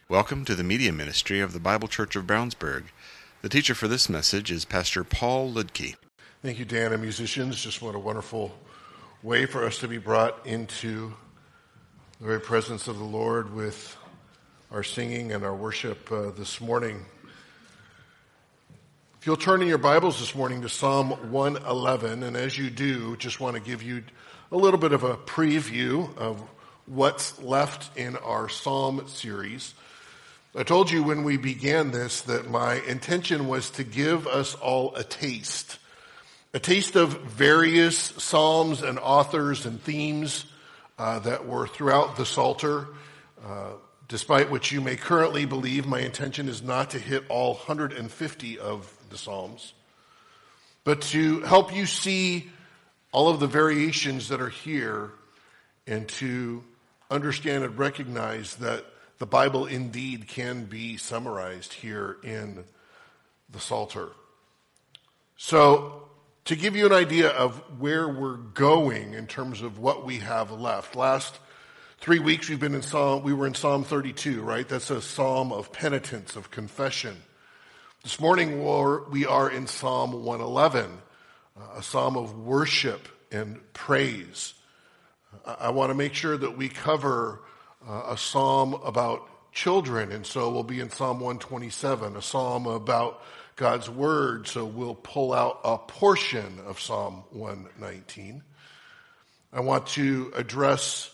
Welcome to the media ministry of the Bible Church of Brownsburg. The teacher for this message is Pastor Paul Ludke. Thank you, Dan, and musicians. Just what a wonderful way for us to be brought into the very presence of the Lord with our singing and our worship this morning. If you'll turn in your Bibles this morning to Psalm 111, and as you do, just want to give you a little bit of a preview of what's left in our Psalm series. I told you when we began this that my intention was to give us all a taste of various psalms and authors and themes that were throughout the Psalter. Despite what you may currently believe, my intention is not to hit all 150 of the psalms, but to help you see all of the variations that are here and to understand and recognize that the Bible indeed can be summarized here in the Psalter. So, to give you an idea of where we're going in terms of what we have left. Last 3 weeks we were in Psalm 32, right? That's a psalm of penitence, of confession. This morning we are in Psalm 111, a psalm of worship and praise. I want to make sure that we cover a psalm about children, and so we'll be in Psalm 127, a psalm about God's Word, so we'll pull out a portion of Psalm 119. I want to address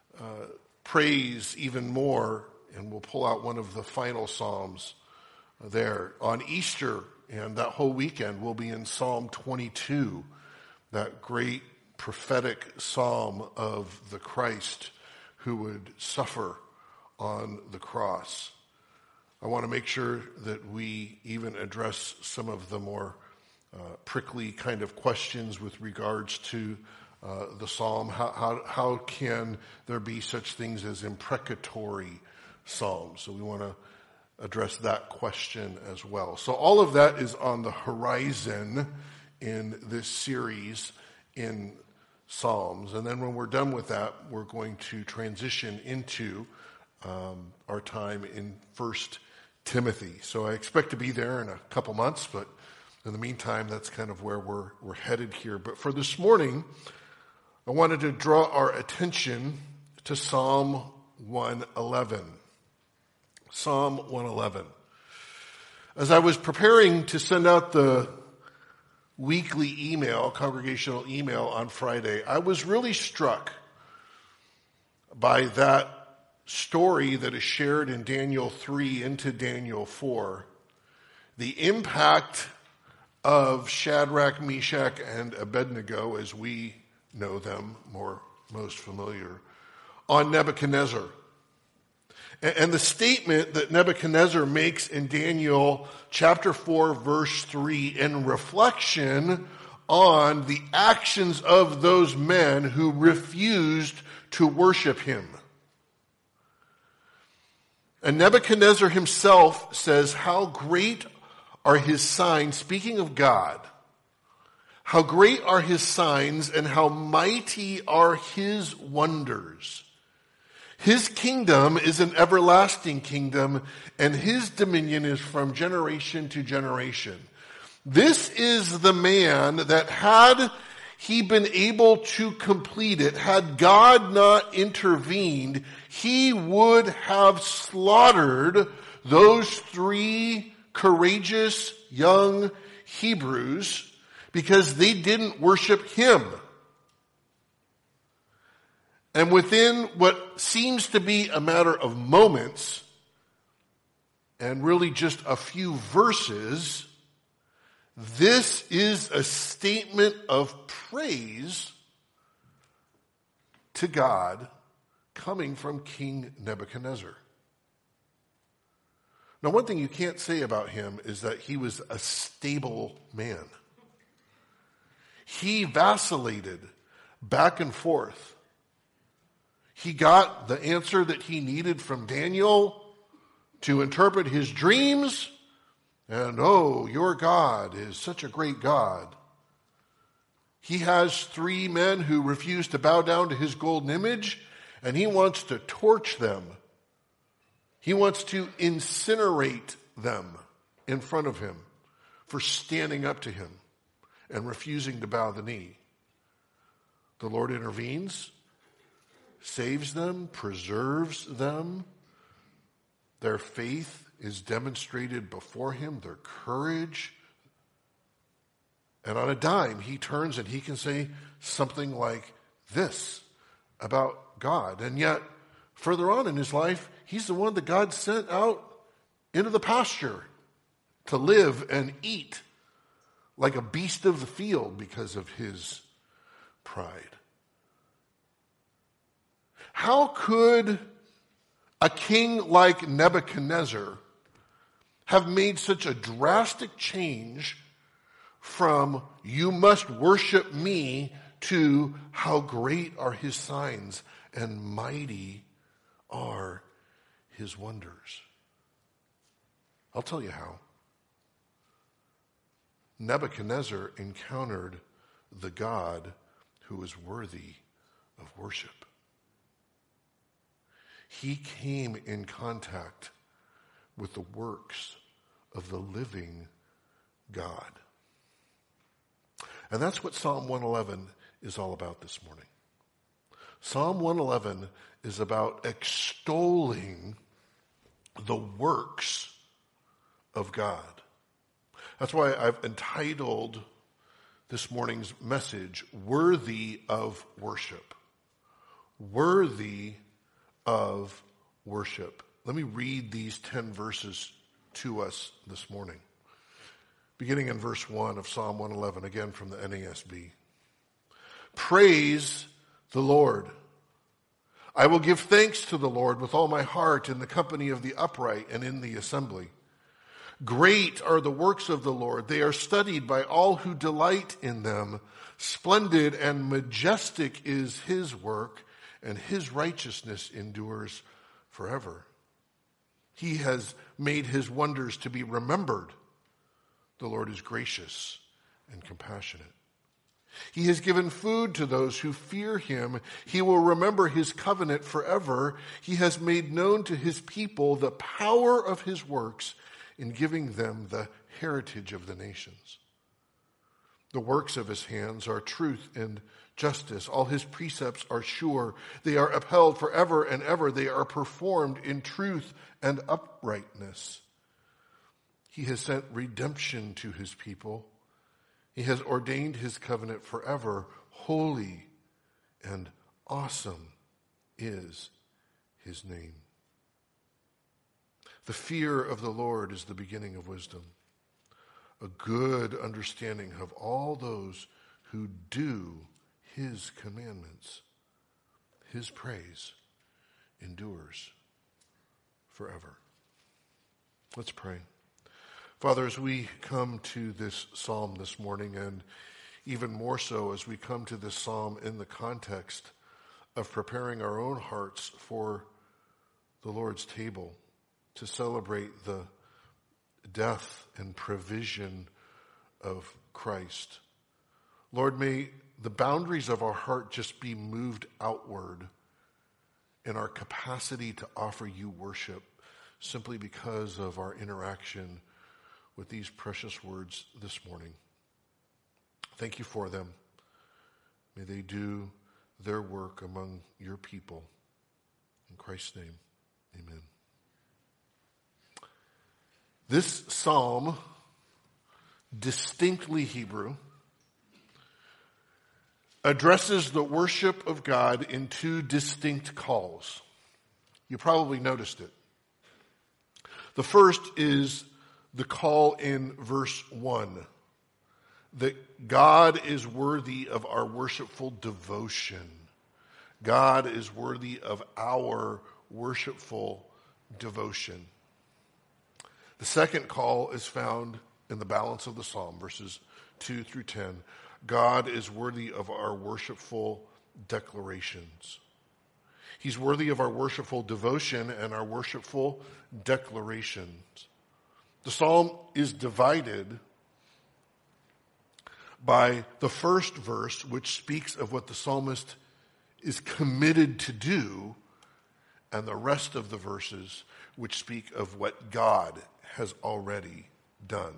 praise even more, and we'll pull out one of the final psalms there. On Easter and that whole weekend, we'll be in Psalm 22, that great prophetic psalm of the Christ who would suffer on the cross. I want to make sure that we even address some of the more prickly kind of questions with regards to the psalm. How can there be such things as imprecatory psalms? So we want to address that question as well. So all of that is on the horizon in this series in Psalms. And then when we're done with that, we're going to transition into our time in 1 Timothy. So I expect to be there in a couple months, but in the meantime, that's kind of where we're headed here. But for this morning, I wanted to draw our attention to Psalm 111. Psalm 111. As I was preparing to send out the weekly email, congregational email on Friday, I was really struck by that story that is shared in Daniel 3 into Daniel 4, the impact of Shadrach, Meshach, and Abednego, as we know them, most familiar, on Nebuchadnezzar. And the statement that Nebuchadnezzar makes in Daniel chapter 4, verse 3, in reflection on the actions of those men who refused to worship him. And Nebuchadnezzar himself says, how great are his signs, speaking of God, how great are his signs and how mighty are his wonders. His kingdom is an everlasting kingdom, and his dominion is from generation to generation. This is the man that had he been able to complete it, had God not intervened, he would have slaughtered those 3 courageous young Hebrews because they didn't worship him. And within what seems to be a matter of moments, and really just a few verses, this is a statement of praise to God coming from King Nebuchadnezzar. Now, one thing you can't say about him is that he was a stable man. He vacillated back and forth. He got the answer that he needed from Daniel to interpret his dreams. And, oh, your God is such a great God. He has 3 men who refuse to bow down to his golden image, and he wants to torch them He wants to incinerate them in front of him for standing up to him and refusing to bow the knee. The Lord intervenes, saves them, preserves them. Their faith is demonstrated before him, their courage. And on a dime, he turns and he can say something like this about God. And yet, further on in his life, he's the one that God sent out into the pasture to live and eat like a beast of the field because of his pride. How could a king like Nebuchadnezzar have made such a drastic change from "you must worship me" to "how great are his signs and mighty are his wonders"? I'll tell you how. Nebuchadnezzar encountered the God who is worthy of worship. He came in contact with the works of the living God. And that's what Psalm 111 is all about this morning. Psalm 111 is about extolling the works of God. That's why I've entitled this morning's message, Worthy of Worship. Worthy of worship. Let me read these 10 verses to us this morning. Beginning in verse 1 of Psalm 111, again from the NASB. Praise the Lord. I will give thanks to the Lord with all my heart in the company of the upright and in the assembly. Great are the works of the Lord. They are studied by all who delight in them. Splendid and majestic is his work, and his righteousness endures forever. He has made his wonders to be remembered. The Lord is gracious and compassionate. He has given food to those who fear him. He will remember his covenant forever. He has made known to his people the power of his works in giving them the heritage of the nations. The works of his hands are truth and justice. All his precepts are sure. They are upheld forever and ever. They are performed in truth and uprightness. He has sent redemption to his people. He has ordained his covenant forever. Holy and awesome is his name. The fear of the Lord is the beginning of wisdom. A good understanding of all those who do his commandments. His praise endures forever. Let's pray. Father, as we come to this psalm this morning, and even more so as we come to this psalm in the context of preparing our own hearts for the Lord's table to celebrate the death and provision of Christ. Lord, may the boundaries of our heart just be moved outward in our capacity to offer you worship simply because of our interaction with these precious words this morning. Thank you for them. May they do their work among your people. In Christ's name, amen. This psalm, distinctly Hebrew, addresses the worship of God in two distinct calls. You probably noticed it. The first is the call in verse 1, that God is worthy of our worshipful devotion. God is worthy of our worshipful devotion. The second call is found in the balance of the psalm, verses 2 through 10. God is worthy of our worshipful declarations. He's worthy of our worshipful devotion and our worshipful declarations. The psalm is divided by the first verse, which speaks of what the psalmist is committed to do, and the rest of the verses, which speak of what God has already done.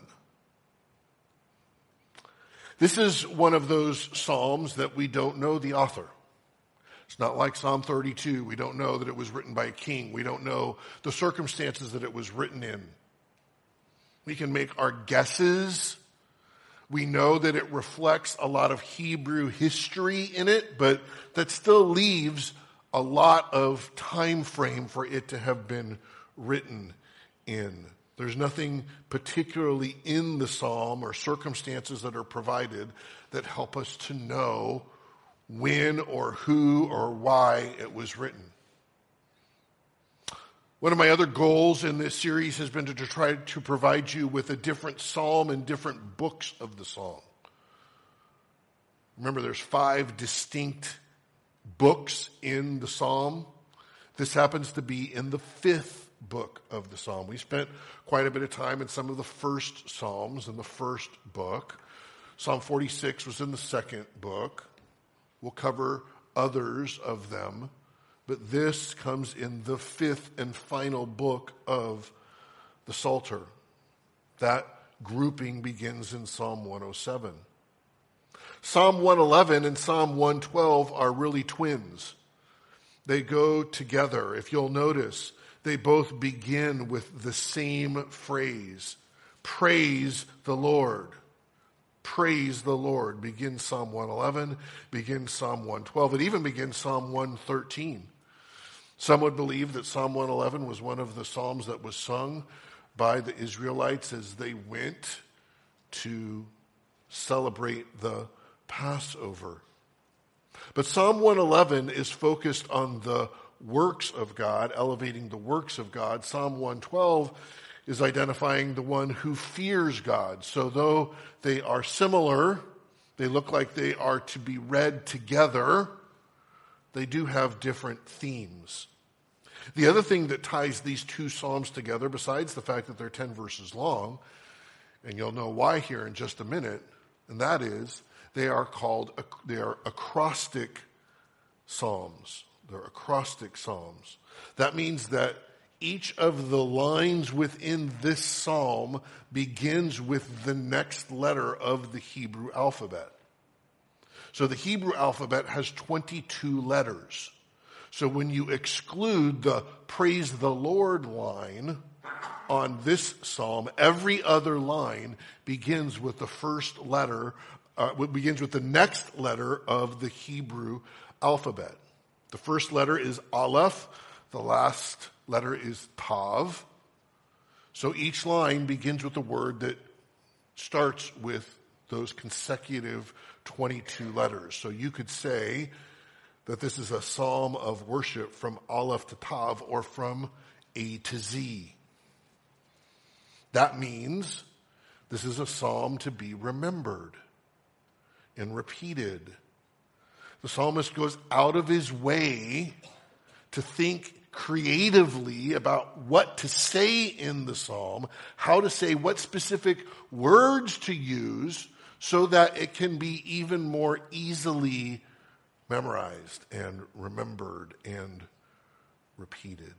This is one of those psalms that we don't know the author. It's not like Psalm 32. We don't know that it was written by a king. We don't know the circumstances that it was written in. We can make our guesses. We know that it reflects a lot of Hebrew history in it, but that still leaves a lot of time frame for it to have been written in. There's nothing particularly in the psalm or circumstances that are provided that help us to know when or who or why it was written. One of my other goals in this series has been to try to provide you with a different psalm and different books of the psalm. Remember, there's 5 distinct books in the psalm. This happens to be in the 5th book of the psalm. We spent quite a bit of time in some of the first psalms in the first book. Psalm 46 was in the 2nd book. We'll cover others of them, but this comes in the 5th and final book of the Psalter. That grouping begins in Psalm 107. Psalm 111 and Psalm 112 are really twins. They go together. If you'll notice, they both begin with the same phrase. Praise the Lord. Praise the Lord. Begins Psalm 111, begins Psalm 112. It even begins Psalm 113. Some would believe that Psalm 111 was one of the psalms that was sung by the Israelites as they went to celebrate the Passover. But Psalm 111 is focused on the works of God, elevating the works of God. Psalm 112 is identifying the one who fears God. So though they are similar, they look like they are to be read together, they do have different themes. The other thing that ties these 2 psalms together, besides the fact that they're 10 verses long, and you'll know why here in just a minute, and that is they are acrostic psalms. They're acrostic psalms. That means that each of the lines within this psalm begins with the next letter of the Hebrew alphabet. So the Hebrew alphabet has 22 letters. So when you exclude the praise the Lord line on this psalm, every other line begins with the first letter, begins with the next letter of the Hebrew alphabet. The first letter is Aleph. The last letter is Tav. So each line begins with a word that starts with those consecutive 22 letters. So you could say that this is a psalm of worship from Aleph to Tav, or from A to Z. That means this is a psalm to be remembered and repeated. The psalmist goes out of his way to think creatively about what to say in the psalm, how to say what specific words to use so that it can be even more easily memorized and remembered and repeated.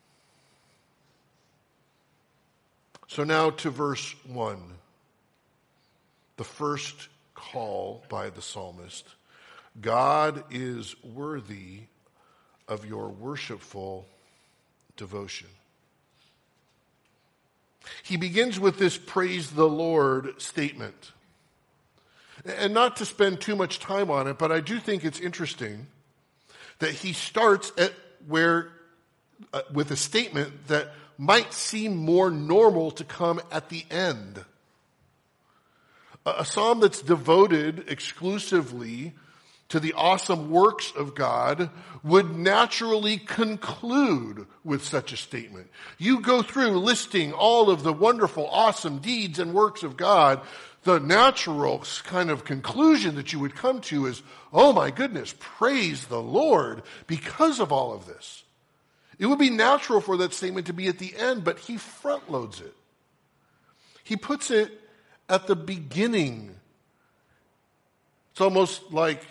So now to verse 1, the first call by the psalmist. God is worthy of your worshipful devotion. He begins with this praise the Lord statement. And not to spend too much time on it, but I do think it's interesting that he starts at with a statement that might seem more normal to come at the end. A psalm that's devoted exclusively to the awesome works of God would naturally conclude with such a statement. You go through listing all of the wonderful, awesome deeds and works of God. The natural kind of conclusion that you would come to is, oh my goodness, praise the Lord because of all of this. It would be natural for that statement to be at the end, but he front loads it. He puts it at the beginning. It's almost like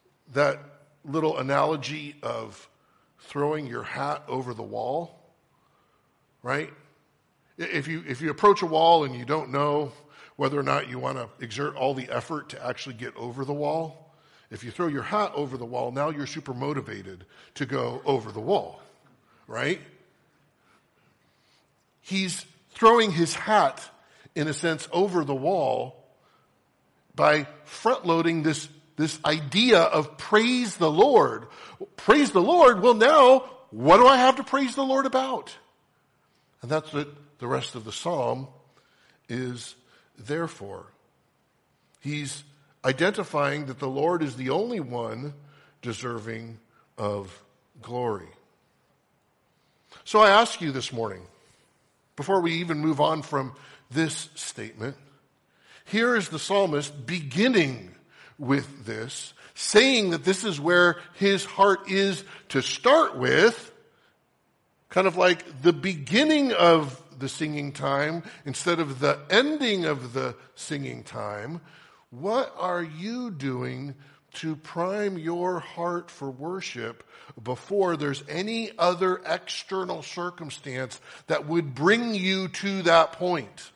that little analogy of throwing your hat over the wall. right? If you approach a wall and you don't know whether or not you want to exert all the effort to actually get over the wall, if you throw your hat over the wall, now you're super motivated to go over the wall, right? He's throwing his hat, in a sense, over the wall by front-loading this idea of praise the Lord. Praise the Lord, well now, what do I have to praise the Lord about? And that's what the rest of the psalm is there for. He's identifying that the Lord is the only one deserving of glory. So I ask you this morning, before we even move on from this statement, here is the psalmist beginning with this, saying that this is where his heart is to start with, kind of like the beginning of the singing time instead of the ending of the singing time. What are you doing to prime your heart for worship before there's any other external circumstance that would bring you to that point?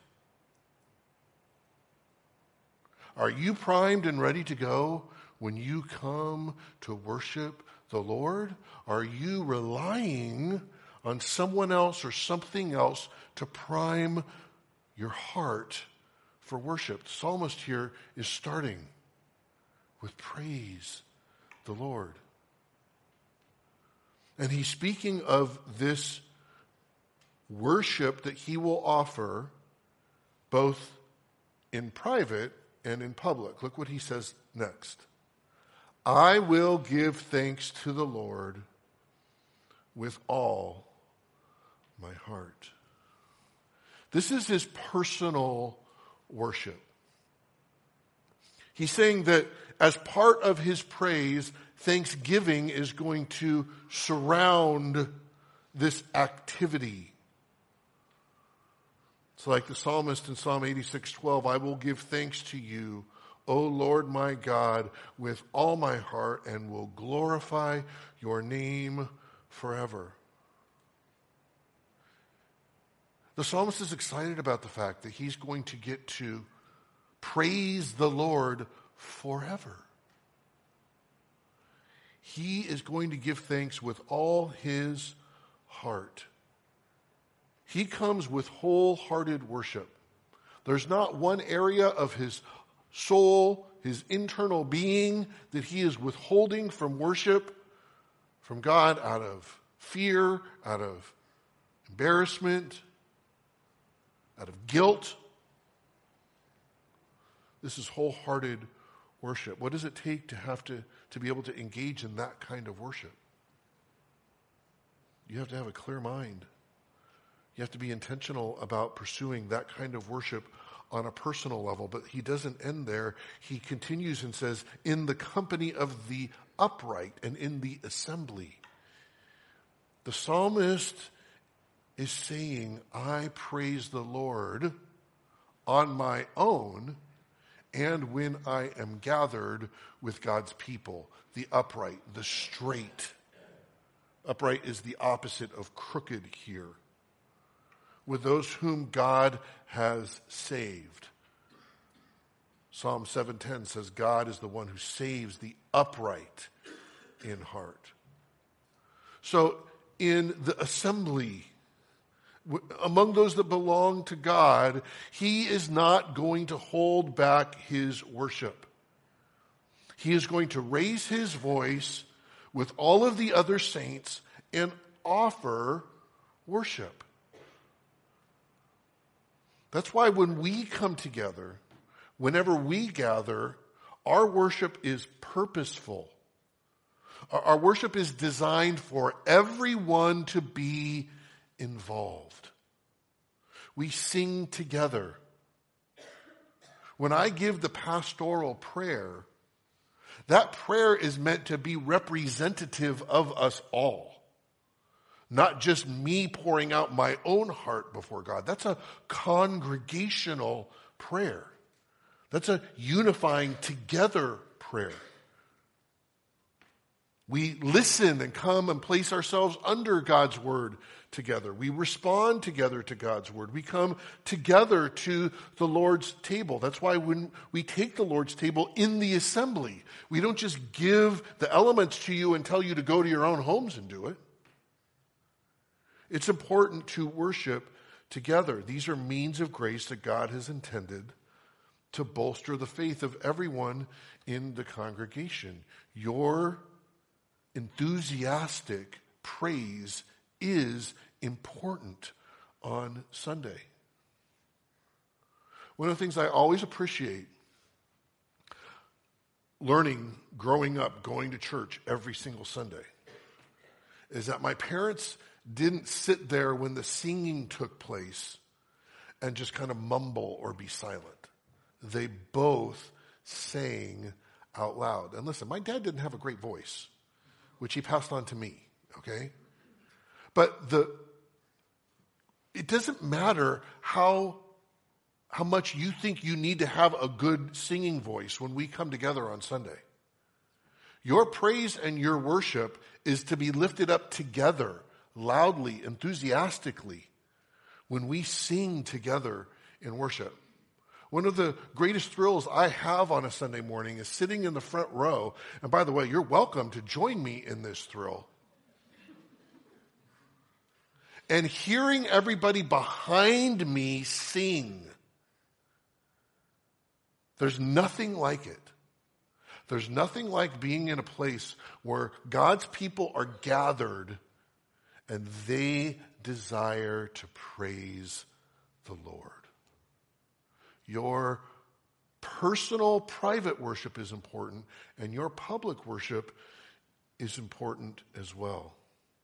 Are you primed and ready to go when you come to worship the Lord? Are you relying on someone else or something else to prime your heart for worship? The psalmist here is starting with praise the Lord. And he's speaking of this worship that he will offer both in private and in public. Look what he says next. I will give thanks to the Lord with all my heart. This is his personal worship. He's saying that as part of his praise, thanksgiving is going to surround this activity. It's like the psalmist in Psalm 86:12, I will give thanks to you, O Lord my God, with all my heart, and will glorify your name forever. The psalmist is excited about the fact that he's going to get to praise the Lord forever. He is going to give thanks with all his heart. He comes with wholehearted worship. There's not one area of his soul, his internal being, that he is withholding from worship from God out of fear, out of embarrassment, out of guilt. This is wholehearted worship. What does it take to be able to engage in that kind of worship? You have to have a clear mind. You have to be intentional about pursuing that kind of worship on a personal level. But he doesn't end there. He continues and says, in the company of the upright and in the assembly. The psalmist is saying, I praise the Lord on my own and when I am gathered with God's people, the upright, the straight. Upright is the opposite of crooked here. With those whom God has saved. Psalm 7:10 says God is the one who saves the upright in heart. So in the assembly, among those that belong to God, he is not going to hold back his worship. He is going to raise his voice with all of the other saints and offer worship. That's why when we come together, whenever we gather, our worship is purposeful. Our worship is designed for everyone to be involved. We sing together. When I give the pastoral prayer, that prayer is meant to be representative of us all. Not just me pouring out my own heart before God. That's a congregational prayer. That's a unifying together prayer. We listen and come and place ourselves under God's word together. We respond together to God's word. We come together to the Lord's table. That's why when we take the Lord's table in the assembly, we don't just give the elements to you and tell you to go to your own homes and do it. It's important to worship together. These are means of grace that God has intended to bolster the faith of everyone in the congregation. Your enthusiastic praise is important on Sunday. One of the things I always appreciate learning, growing up, going to church every single Sunday, is that my parents didn't sit there when the singing took place and just kind of mumble or be silent. They both sang out loud. And listen, my dad didn't have a great voice, which he passed on to me, okay? But it doesn't matter how much you think you need to have a good singing voice when we come together on Sunday. Your praise and your worship is to be lifted up together, loudly, enthusiastically, when we sing together in worship. One of the greatest thrills I have on a Sunday morning is sitting in the front row. And by the way, you're welcome to join me in this thrill. And hearing everybody behind me sing. There's nothing like it. There's nothing like being in a place where God's people are gathered and they desire to praise the Lord. Your personal, private worship is important, and your public worship is important as well.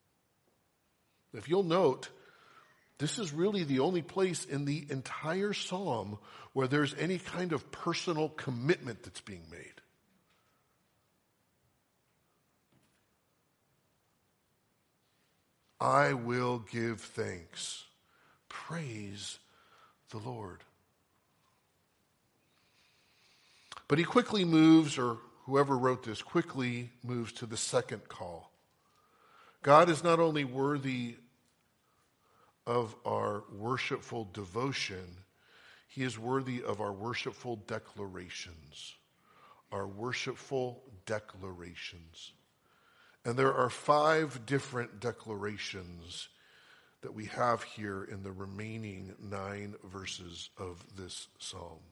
If you'll note, this is really the only place in the entire psalm where there's any kind of personal commitment that's being made. I will give thanks. Praise the Lord. But he quickly moves, or whoever wrote this quickly moves to the second call. God is not only worthy of our worshipful devotion, he is worthy of our worshipful declarations. Our worshipful declarations. And there are 5 different declarations that we have here in the remaining 9 verses of this psalm.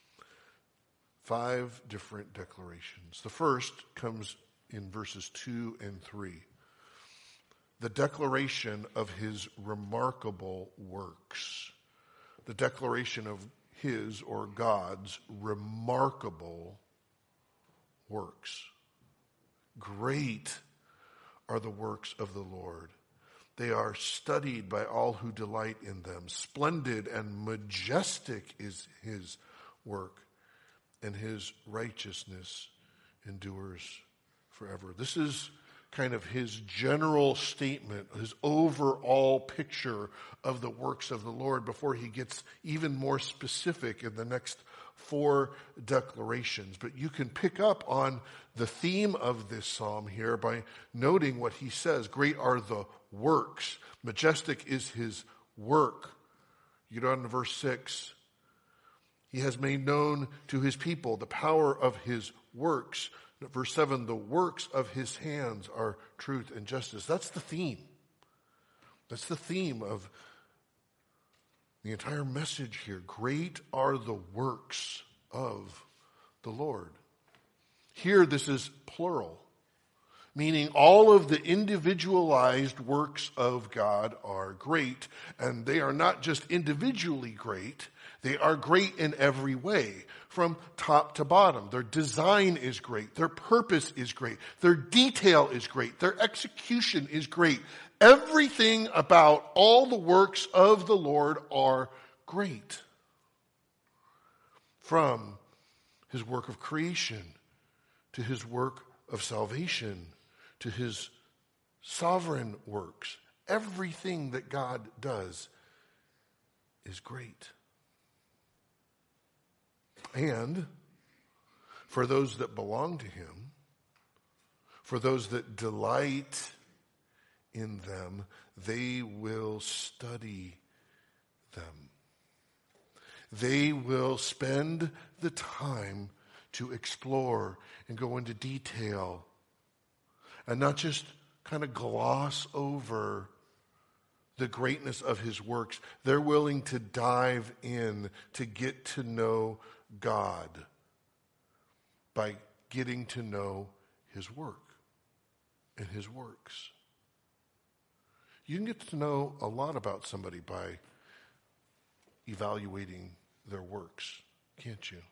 5 different declarations. The first comes in verses 2 and 3. The declaration of his remarkable works. The declaration of his or God's remarkable works. Great are the works of the Lord. They are studied by all who delight in them. Splendid and majestic is his work, and his righteousness endures forever. This is kind of his general statement, his overall picture of the works of the Lord before he gets even more specific in the next 4 declarations. But you can pick up on the theme of this psalm here by noting what he says. Great are the works. Majestic is his work. You go down to verse 6. He has made known to his people the power of his works. Verse 7, the works of his hands are truth and justice. That's the theme. That's the theme of the entire message here. Great are the works of the Lord. Here, this is plural, meaning all of the individualized works of God are great, and they are not just individually great, they are great in every way, from top to bottom. Their design is great. Their purpose is great. Their detail is great. Their execution is great. Everything about all the works of the Lord are great. From his work of creation, to his work of salvation, to his sovereign works. Everything that God does is great. And for those that belong to him, For those that delight in them, they will study them. They will spend the time to explore and go into detail and not just kind of gloss over the greatness of his works. They're willing to dive in to get to know God by getting to know his work and his works. You can get to know a lot about somebody by evaluating their works, can't you?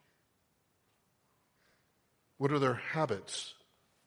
What are their habits?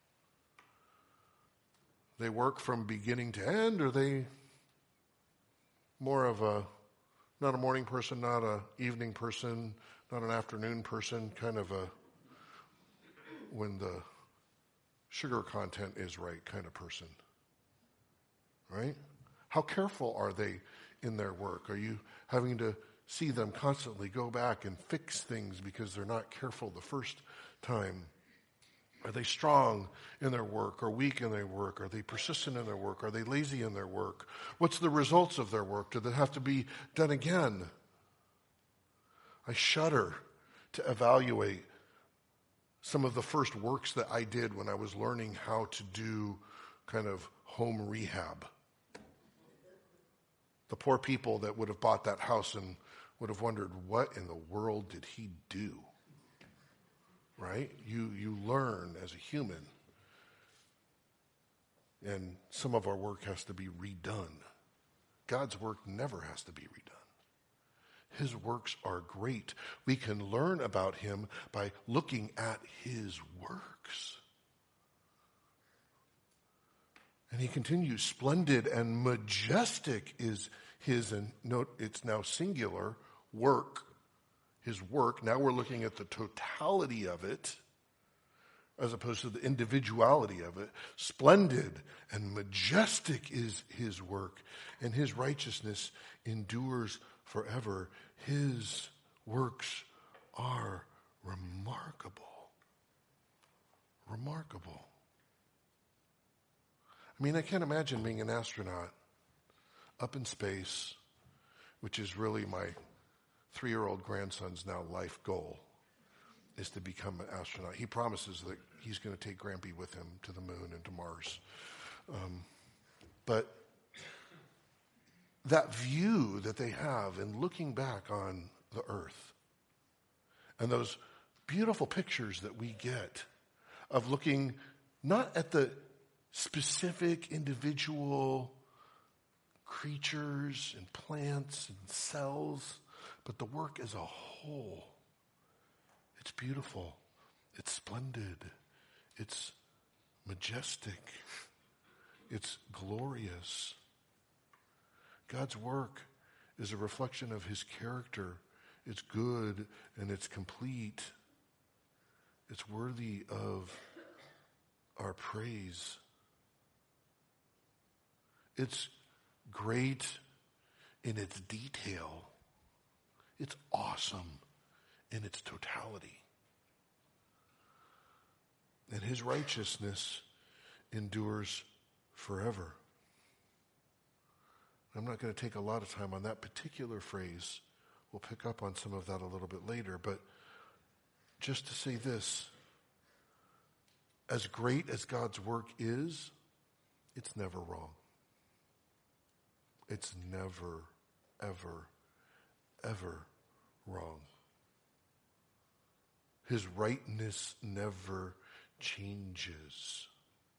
They work from beginning to end, or are they more of not a morning person, not an evening person, not an afternoon person, kind of a when the sugar content is right kind of person, right? How careful are they in their work? Are you having to see them constantly go back and fix things because they're not careful the first time? Are they strong in their work or weak in their work? Are they persistent in their work? Are they lazy in their work? What's the results of their work? Do they have to be done again? I shudder to evaluate some of the first works that I did when I was learning how to do kind of home rehab. The poor people that would have bought that house and would have wondered, what in the world did he do? Right? You learn as a human. And some of our work has to be redone. God's work never has to be redone. His works are great. We can learn about him by looking at his works. And he continues, splendid and majestic is his, and note it's now singular, work. His work. Now we're looking at the totality of it as opposed to the individuality of it. Splendid and majestic is his work, and his righteousness endures forever. His works are remarkable. Remarkable. I mean, I can't imagine being an astronaut up in space, which is really my 3-year-old grandson's now life goal, is to become an astronaut. He promises that he's going to take Grampy with him to the moon and to Mars. But that view that they have in looking back on the earth and those beautiful pictures that we get of looking not at the specific individual creatures and plants and cells, but the work as a whole. It's beautiful. It's splendid. It's majestic. It's glorious. God's work is a reflection of his character. It's good and it's complete. It's worthy of our praise. It's great in its detail. It's awesome in its totality. And his righteousness endures forever. I'm not going to take a lot of time on that particular phrase. We'll pick up on some of that a little bit later. But just to say this, as great as God's work is, it's never wrong. It's never, ever, ever wrong. His rightness never changes.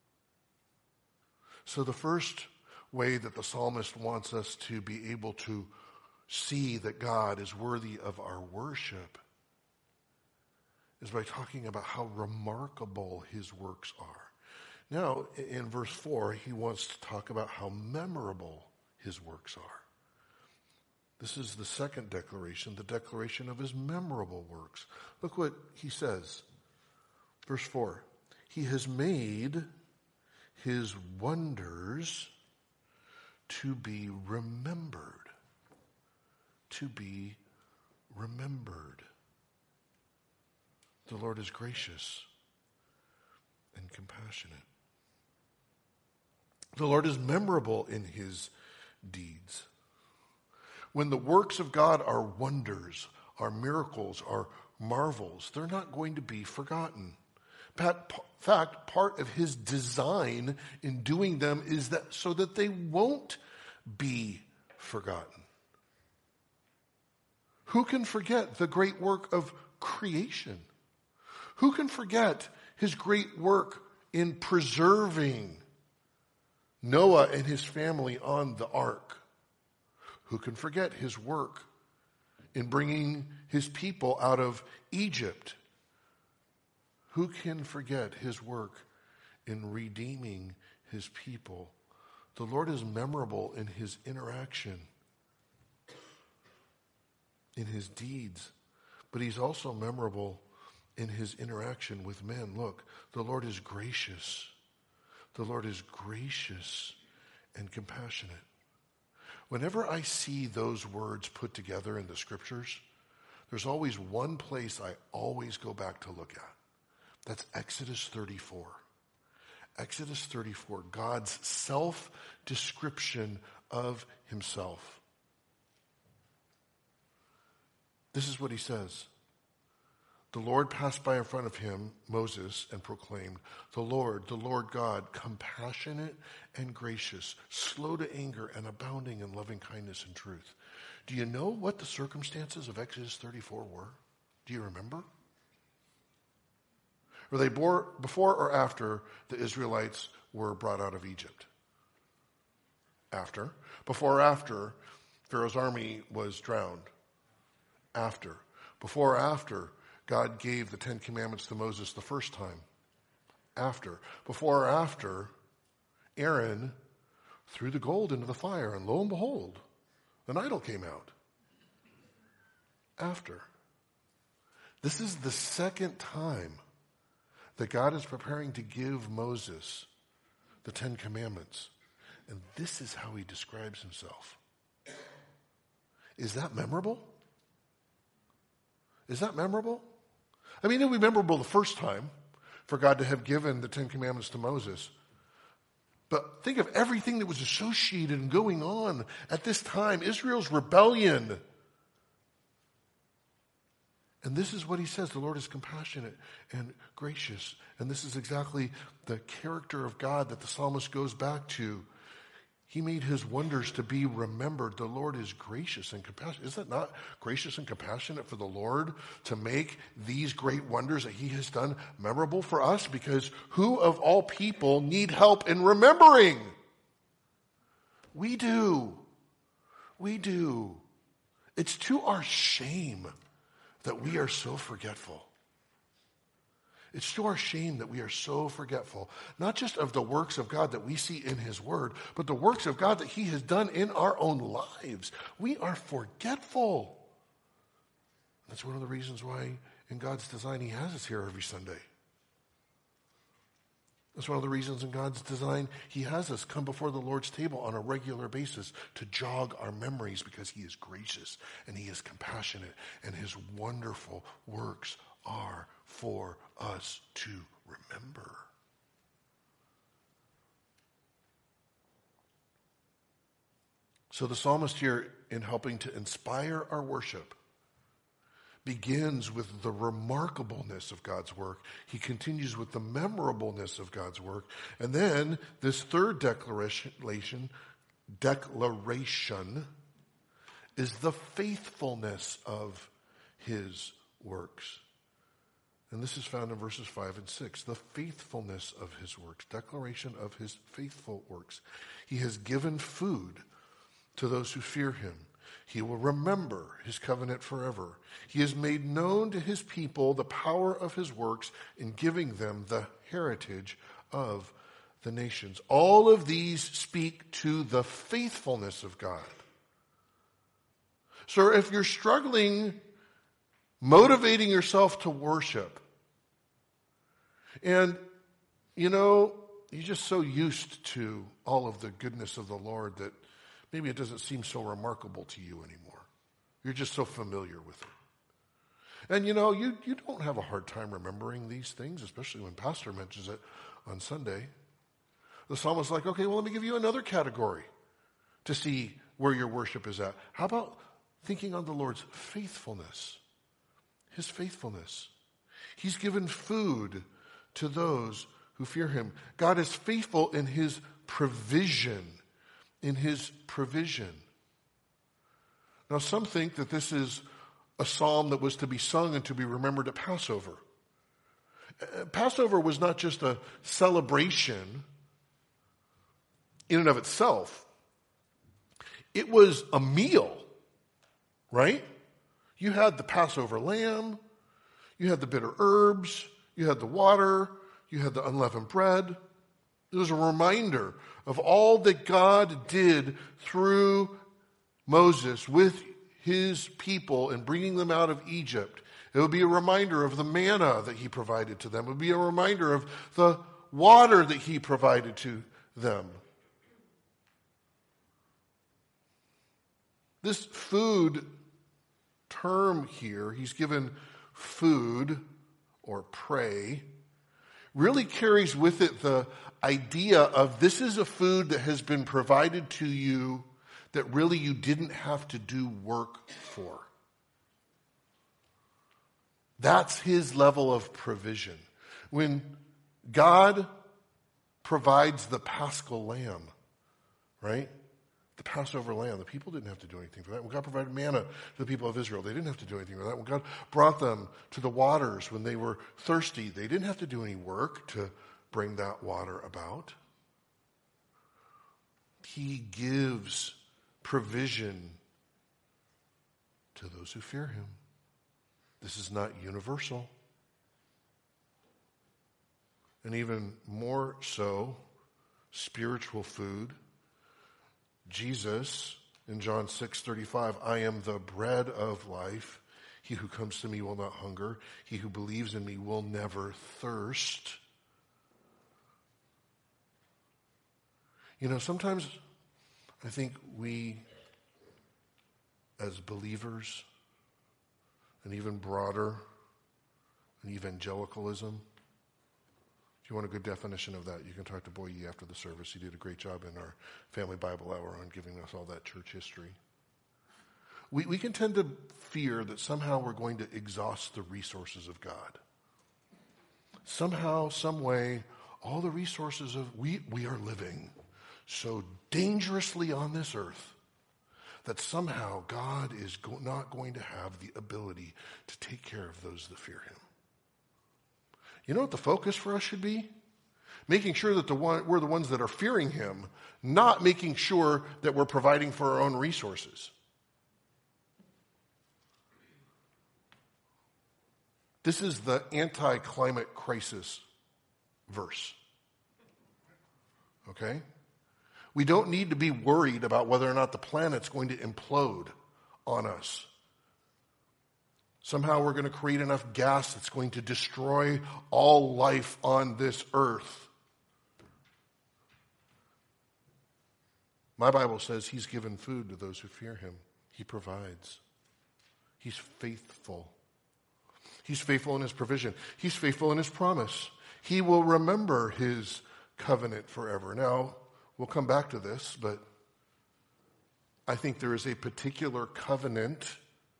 So the first way that the psalmist wants us to be able to see that God is worthy of our worship is by talking about how remarkable his works are. Now, in verse 4, he wants to talk about how memorable his works are. This is the second declaration, the declaration of his memorable works. Look what he says. Verse 4, he has made his wonders to be remembered. To be remembered. The Lord is gracious and compassionate. The Lord is memorable in his deeds. When the works of God are wonders, are miracles, are marvels, they're not going to be forgotten. In fact, part of his design in doing them is that so that they won't be forgotten. Who can forget the great work of creation? Who can forget his great work in preserving Noah and his family on the ark? Who can forget his work in bringing his people out of Egypt? Who can forget his work in redeeming his people? The Lord is memorable in his interaction, in his deeds, but he's also memorable in his interaction with men. Look, the Lord is gracious. The Lord is gracious and compassionate. Whenever I see those words put together in the scriptures, there's always one place I always go back to look at. That's Exodus 34. Exodus 34, God's self-description of himself. This is what he says. The Lord passed by in front of him, Moses, and proclaimed, the Lord God, compassionate and gracious, slow to anger and abounding in loving kindness and truth. Do you know what the circumstances of Exodus 34 were? Do you remember? Were they before or after the Israelites were brought out of Egypt? After. Before or after Pharaoh's army was drowned? After. Before or after God gave the Ten Commandments to Moses the first time? After. Before or after Aaron threw the gold into the fire and lo and behold, an idol came out? After. This is the second time that God is preparing to give Moses the Ten Commandments. And this is how he describes himself. Is that memorable? Is that memorable? I mean, it would be memorable the first time for God to have given the Ten Commandments to Moses. But think of everything that was associated and going on at this time. Israel's rebellion. And this is what he says. The Lord is compassionate and gracious. And this is exactly the character of God that the psalmist goes back to. He made his wonders to be remembered. The Lord is gracious and compassionate. Is that not gracious and compassionate for the Lord to make these great wonders that he has done memorable for us? Because who of all people need help in remembering? We do. We do. It's to our shame that we are so forgetful. It's to our shame that we are so forgetful, not just of the works of God that we see in his word, but the works of God that he has done in our own lives. We are forgetful. That's one of the reasons why in God's design he has us here every Sunday. That's one of the reasons in God's design he has us come before the Lord's table on a regular basis to jog our memories, because he is gracious and he is compassionate and his wonderful works are for us to remember. So the psalmist here, in helping to inspire our worship, begins with the remarkableness of God's work. He continues with the memorableness of God's work. And then this third declaration is the faithfulness of his works. And this is found in verses 5 and 6. The faithfulness of his works, declaration of his faithful works. He has given food to those who fear him. He will remember his covenant forever. He has made known to his people the power of his works in giving them the heritage of the nations. All of these speak to the faithfulness of God. So if you're struggling motivating yourself to worship, and you're just so used to all of the goodness of the Lord that maybe it doesn't seem so remarkable to you anymore. You're just so familiar with it. And you don't have a hard time remembering these things, especially when Pastor mentions it on Sunday. the psalmist is like, okay, well, let me give you another category to see where your worship is at. How about thinking on the Lord's faithfulness? His faithfulness. He's given food to those who fear him. God is faithful in his provision. In his provision. Now, some think that this is a psalm that was to be sung and to be remembered at Passover. Passover was not just a celebration in and of itself. It was a meal, right? You had the Passover lamb, you had the bitter herbs, you had the water, you had the unleavened bread. It was a reminder of all that God did through Moses with his people in bringing them out of Egypt. It would be a reminder of the manna that he provided to them. It would be a reminder of the water that he provided to them. This food term here, he's given food or pray, really carries with it the idea of this is a food that has been provided to you that really you didn't have to do work for. That's his level of provision. When God provides the Paschal lamb, right? The Passover lamb, the people didn't have to do anything for that. When God provided manna to the people of Israel, they didn't have to do anything for that. When God brought them to the waters when they were thirsty, they didn't have to do any work to bring that water about. He gives provision to those who fear him. This is not universal. And even more so, spiritual food. Jesus, in John 6:35, I am the bread of life. He who comes to me will not hunger. He who believes in me will never thirst. You know, sometimes I think we, as believers, and even broader, and evangelicalism. If you want a good definition of that, you can talk to Boye after the service. He did a great job in our Family Bible Hour on giving us all that church history. We can tend to fear that somehow we're going to exhaust the resources of God. Somehow, some way, all the resources of we are living so dangerously on this earth that somehow God is not going to have the ability to take care of those that fear him. You know what the focus for us should be? Making sure that we're the ones that are fearing him, not making sure that we're providing for our own resources. This is the anti-climate crisis verse. Okay? We don't need to be worried about whether or not the planet's going to implode on us. Somehow we're going to create enough gas that's going to destroy all life on this earth. My Bible says he's given food to those who fear him. He provides. He's faithful. He's faithful in his provision. He's faithful in his promise. He will remember his covenant forever. Now, we'll come back to this, but I think there is a particular covenant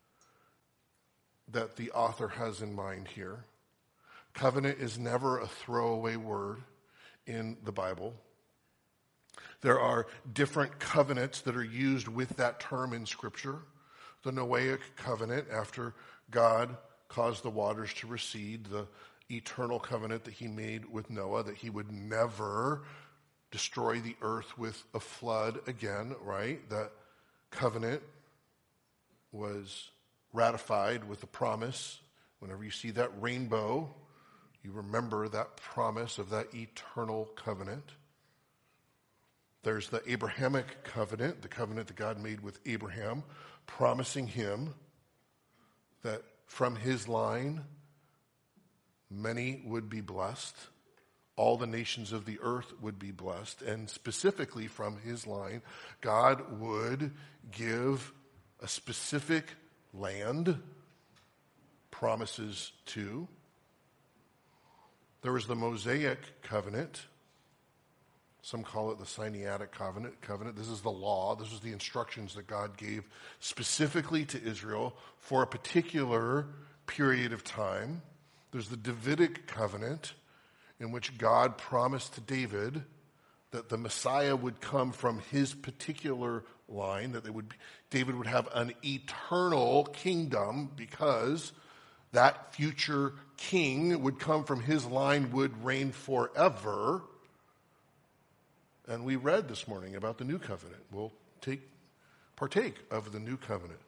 that the author has in mind here. Covenant is never a throwaway word in the Bible. There are different covenants that are used with that term in Scripture. The Noahic covenant, after God caused the waters to recede, the eternal covenant that he made with Noah, that he would never destroy the earth with a flood again, right? That covenant was ratified with a promise. Whenever you see that rainbow, you remember that promise of that eternal covenant. There's the Abrahamic covenant, the covenant that God made with Abraham, promising him that from his line, many would be blessed. All the nations of the earth would be blessed. And specifically from his line, God would give a specific land, promises to. There was the Mosaic covenant, Some call it the Sinaitic covenant. This is the law. This is the instructions that God gave specifically to Israel for a particular period of time. There's the Davidic covenant, in which God promised to David that the Messiah would come from his particular line, that David would have an eternal kingdom because that future king would come from his line, would reign forever. And we read this morning about the new covenant. We'll partake of the new covenant,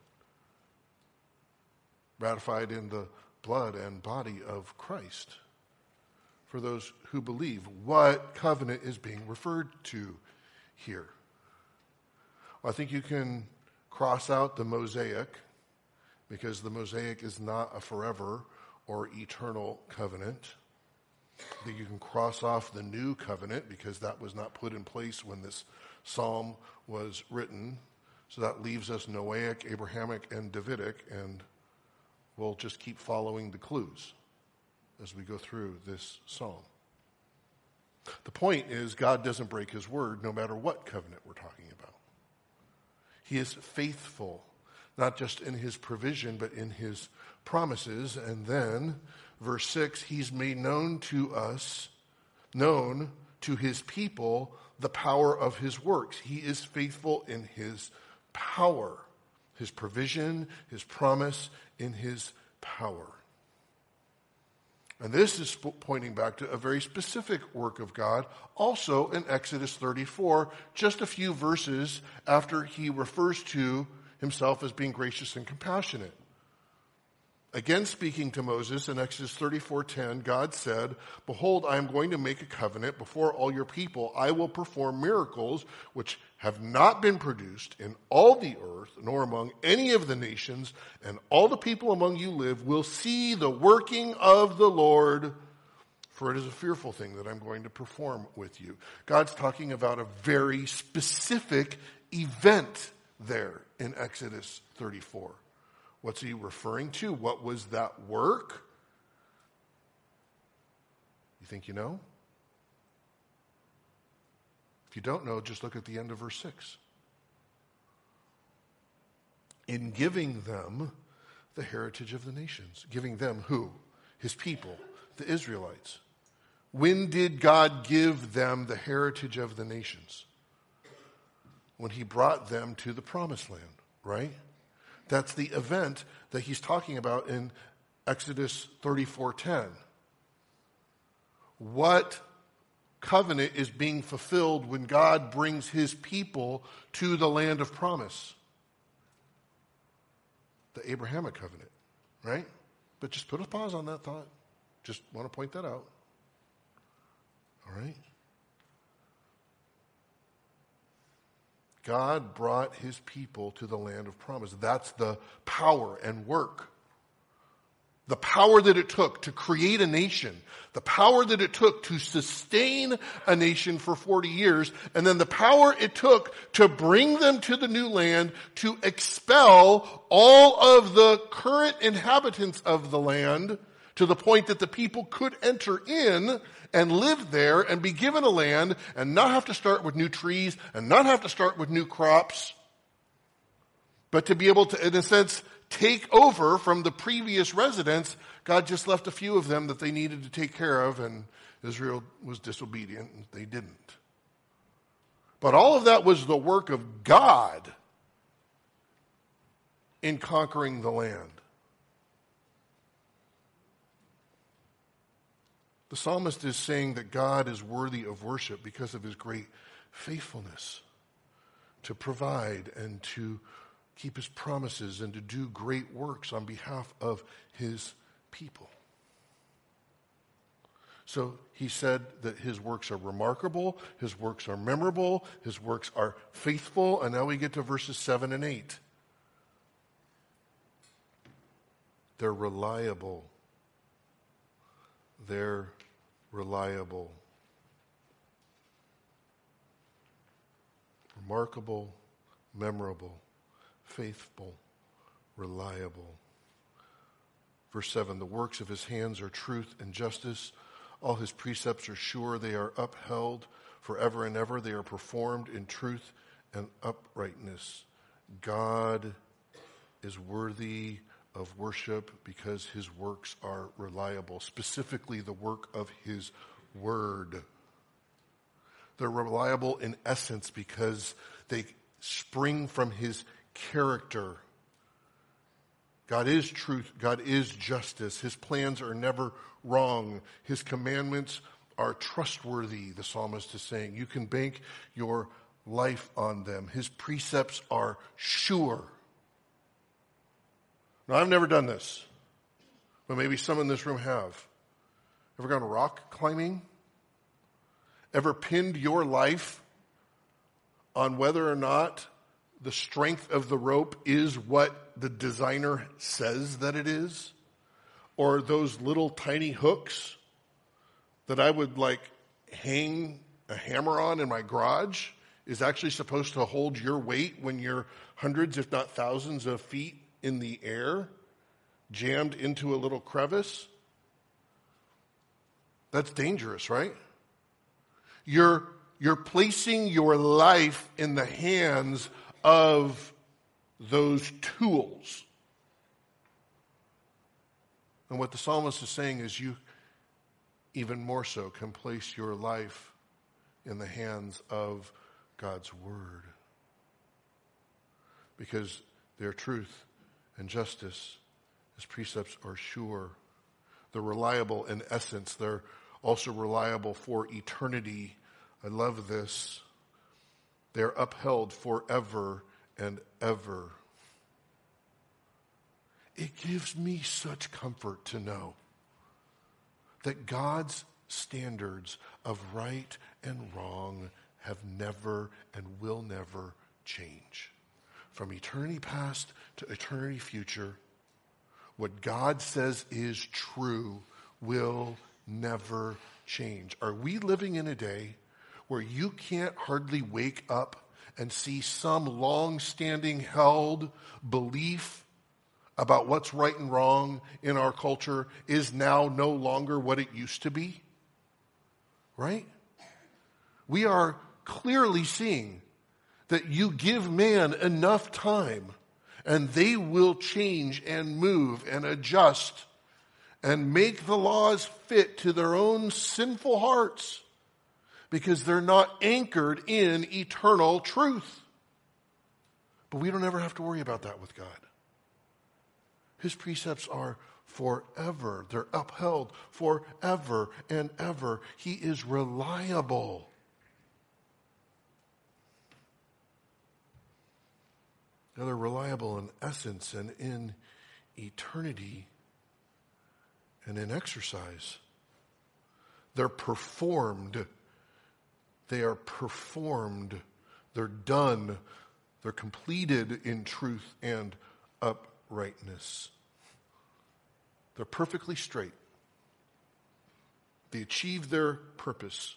ratified in the blood and body of Christ. For those who believe, what covenant is being referred to here? Well, I think you can cross out the Mosaic, because the Mosaic is not a forever or eternal covenant. I think you can cross off the new covenant, because that was not put in place when this psalm was written. So that leaves us Noahic, Abrahamic, and Davidic, and we'll just keep following the clues as we go through this psalm. The point is, God doesn't break his word no matter what covenant we're talking about. He is faithful, not just in his provision, but in his promises. And then, verse 6, he's made known to us, known to his people, the power of his works. He is faithful in his power, his provision, his promise, in his power. And this is pointing back to a very specific work of God, also in Exodus 34, just a few verses after he refers to himself as being gracious and compassionate. Again, speaking to Moses in Exodus 34:10, God said, "Behold, I am going to make a covenant before all your people. I will perform miracles which have not been produced in all the earth, nor among any of the nations, and all the people among you live will see the working of the Lord, for it is a fearful thing that I'm going to perform with you." God's talking about a very specific event there in Exodus 34. What's he referring to? What was that work? You think you know? If you don't know, just look at the end of verse 6. In giving them the heritage of the nations. Giving them who? His people, the Israelites. When did God give them the heritage of the nations? When he brought them to the promised land, right? That's the event that he's talking about in Exodus 34:10. What covenant is being fulfilled when God brings his people to the land of promise? The Abrahamic covenant, right? But just put a pause on that thought. Just want to point that out. All right? God brought his people to the land of promise. That's the power and work. The power that it took to create a nation. The power that it took to sustain a nation for 40 years. And then the power it took to bring them to the new land, to expel all of the current inhabitants of the land, to the point that the people could enter in and live there and be given a land and not have to start with new trees and not have to start with new crops, but to be able to, in a sense, take over from the previous residents. God just left a few of them that they needed to take care of, and Israel was disobedient and they didn't. But all of that was the work of God in conquering the land. The psalmist is saying that God is worthy of worship because of his great faithfulness to provide and to keep his promises and to do great works on behalf of his people. So he said that his works are remarkable, his works are memorable, his works are faithful, and now we get to verses 7 and 8. They're reliable. They're reliable. Remarkable, memorable, faithful, reliable. Verse 7, the works of his hands are truth and justice. All his precepts are sure. They are upheld forever and ever. They are performed in truth and uprightness. God is worthy of worship because his works are reliable, specifically the work of his word. They're reliable in essence because they spring from his character. God is truth. God is justice. His plans are never wrong. His commandments are trustworthy, the psalmist is saying. You can bank your life on them. His precepts are sure. Now, I've never done this, but maybe some in this room have. Ever gone rock climbing? Ever pinned your life on whether or not the strength of the rope is what the designer says that it is? Or those little tiny hooks that I would hang a hammer on in my garage is actually supposed to hold your weight when you're hundreds, if not thousands of feet in the air, jammed into a little crevice? That's dangerous, right? You're placing your life in the hands of those tools. And what the psalmist is saying is you even more so can place your life in the hands of God's word. Because their truth and justice, his precepts are sure. They're reliable in essence. They're also reliable for eternity. I love this. They're upheld forever and ever. It gives me such comfort to know that God's standards of right and wrong have never and will never change. From eternity past to eternity future, what God says is true will never change. Are we living in a day where you can't hardly wake up and see some long-standing held belief about what's right and wrong in our culture is now no longer what it used to be? Right? We are clearly seeing that you give man enough time and they will change and move and adjust and make the laws fit to their own sinful hearts because they're not anchored in eternal truth. But we don't ever have to worry about that with God. His precepts are forever. They're upheld forever and ever. He is reliable. Now, they're reliable in essence and in eternity and in exercise. They're performed. They are performed. They're done. They're completed in truth and uprightness. They're perfectly straight. They achieve their purpose.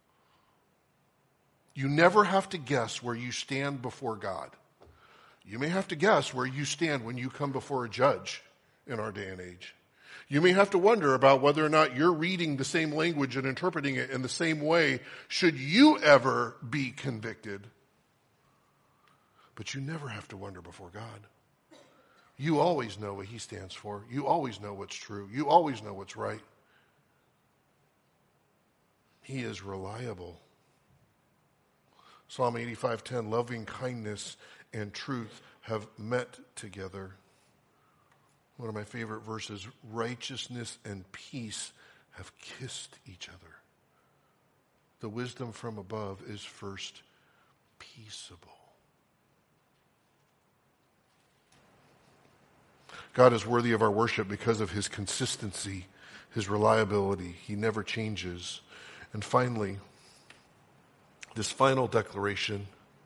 You never have to guess where you stand before God. You may have to guess where you stand when you come before a judge in our day and age. You may have to wonder about whether or not you're reading the same language and interpreting it in the same way should you ever be convicted. But you never have to wonder before God. You always know what he stands for. You always know what's true. You always know what's right. He is reliable. Psalm 85:10, loving kindness and truth have met together. One of my favorite verses, righteousness and peace have kissed each other. The wisdom from above is first peaceable. God is worthy of our worship because of his consistency, his reliability. He never changes. And finally, this final declaration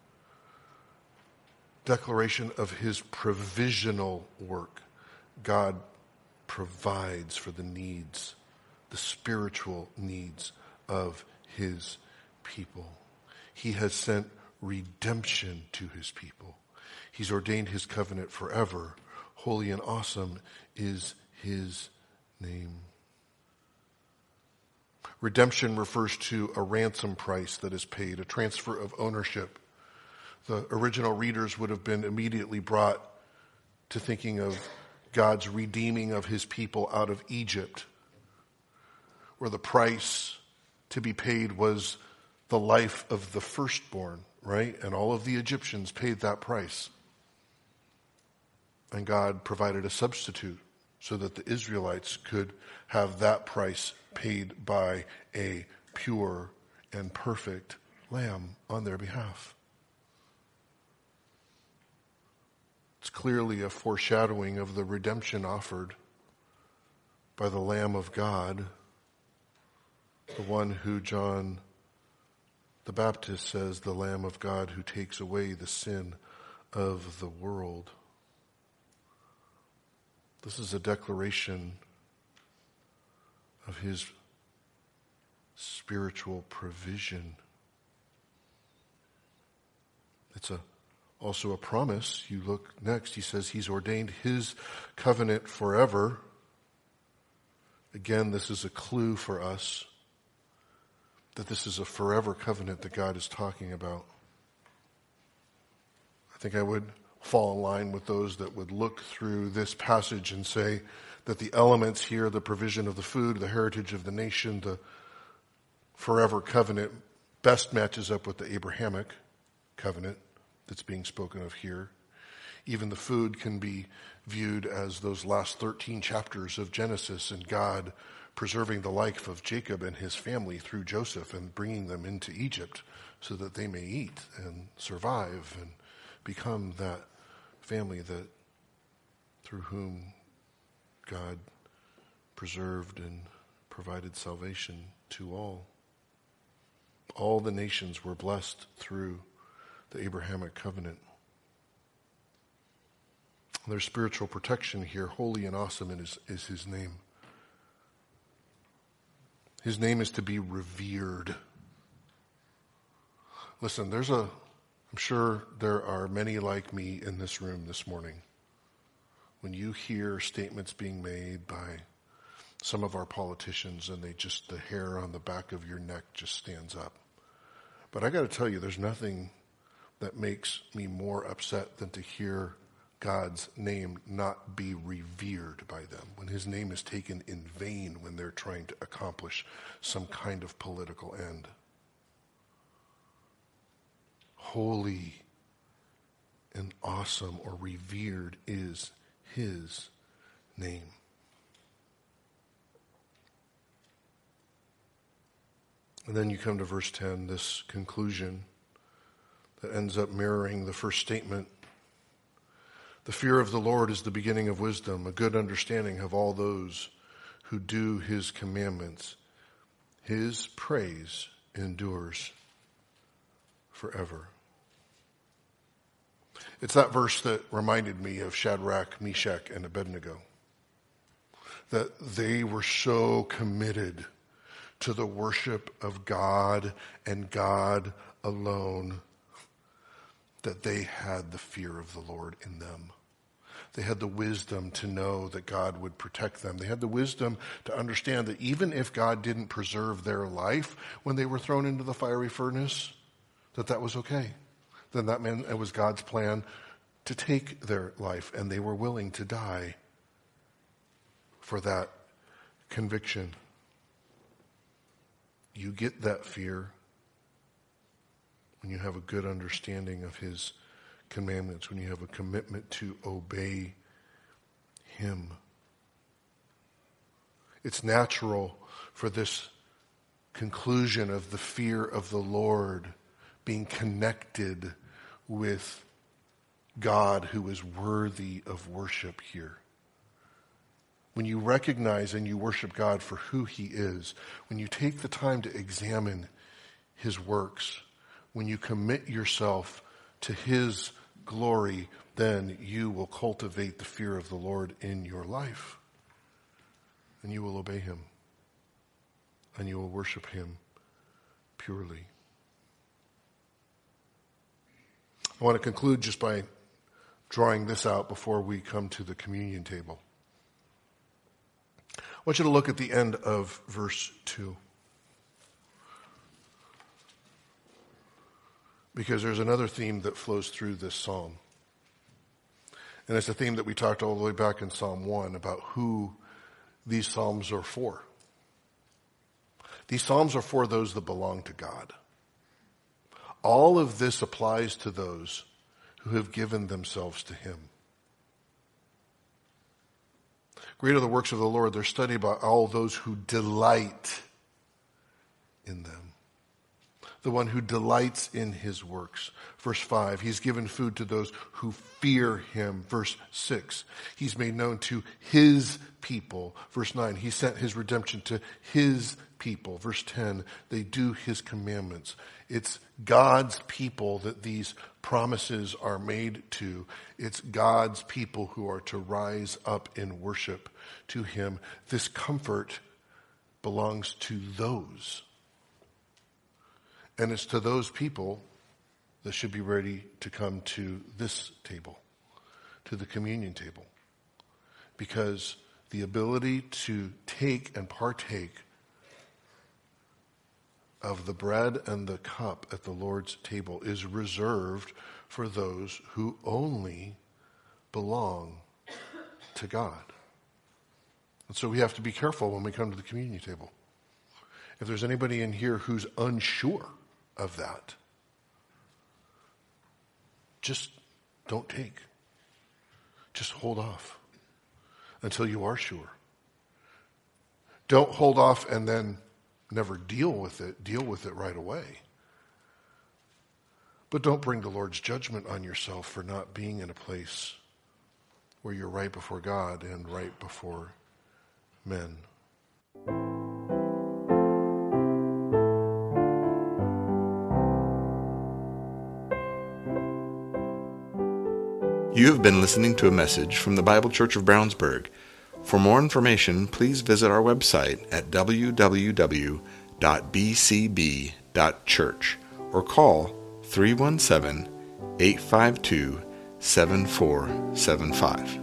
of his provisional work. God provides for the needs, the spiritual needs of his people. He has sent redemption to his people. He's ordained his covenant forever. Holy and awesome is his name. Redemption refers to a ransom price that is paid, a transfer of ownership. The original readers would have been immediately brought to thinking of God's redeeming of his people out of Egypt, where the price to be paid was the life of the firstborn, right? And all of the Egyptians paid that price. And God provided a substitute so that the Israelites could have that price paid by a pure and perfect lamb on their behalf. It's clearly a foreshadowing of the redemption offered by the Lamb of God, the one who John the Baptist says, the Lamb of God who takes away the sin of the world. This is a declaration of his spiritual provision. It's also a promise. You look next, he says he's ordained his covenant forever. Again, this is a clue for us that this is a forever covenant that God is talking about. I think I would fall in line with those that would look through this passage and say that the elements here, the provision of the food, the heritage of the nation, the forever covenant, best matches up with the Abrahamic covenant that's being spoken of here. Even the food can be viewed as those last 13 chapters of Genesis and God preserving the life of Jacob and his family through Joseph and bringing them into Egypt so that they may eat and survive and become that family that through whom God preserved and provided salvation to all. All the nations were blessed through the Abrahamic covenant. There's spiritual protection here. Holy and awesome is his name. His name is to be revered. Listen, I'm sure there are many like me in this room this morning. When you hear statements being made by some of our politicians and the hair on the back of your neck just stands up. But I got to tell you, there's nothing that makes me more upset than to hear God's name not be revered by them, when his name is taken in vain when they're trying to accomplish some kind of political end. Holy and awesome or revered is his name. And then you come to verse 10, this conclusion that ends up mirroring the first statement. The fear of the Lord is the beginning of wisdom, a good understanding of all those who do his commandments. His praise endures forever. It's that verse that reminded me of Shadrach, Meshach, and Abednego. That they were so committed to the worship of God and God alone that they had the fear of the Lord in them. They had the wisdom to know that God would protect them. They had the wisdom to understand that even if God didn't preserve their life when they were thrown into the fiery furnace, that was okay. Then that meant it was God's plan to take their life, and they were willing to die for that conviction. You get that fear when you have a good understanding of his commandments, when you have a commitment to obey him. It's natural for this conclusion of the fear of the Lord being connected with God who is worthy of worship here. When you recognize and you worship God for who he is, when you take the time to examine his works, when you commit yourself to his glory, then you will cultivate the fear of the Lord in your life. And you will obey him. And you will worship him purely. I want to conclude just by drawing this out before we come to the communion table. I want you to look at the end of verse 2. because there's another theme that flows through this psalm. And it's a theme that we talked all the way back in Psalm 1 about who these psalms are for. These psalms are for those that belong to God. All of this applies to those who have given themselves to him. Great are the works of the Lord. They're studied by all those who delight in them. The one who delights in his works. Verse 5, he's given food to those who fear him. Verse 6, he's made known to his people. Verse 9, he sent his redemption to his people. Verse 10, they do his commandments. It's God's people that these promises are made to. It's God's people who are to rise up in worship to him. This comfort belongs to those. And it's to those people that should be ready to come to this table, to the communion table. Because the ability to take and partake of the bread and the cup at the Lord's table is reserved for those who only belong to God. And so we have to be careful when we come to the communion table. If there's anybody in here who's unsure of that, just don't take. Just hold off until you are sure. Don't hold off and then never deal with it. Deal with it right away. But don't bring the Lord's judgment on yourself for not being in a place where you're right before God and right before men. You have been listening to a message from the Bible Church of Brownsburg. For more information, please visit our website at www.bcb.church or call 317-852-7475.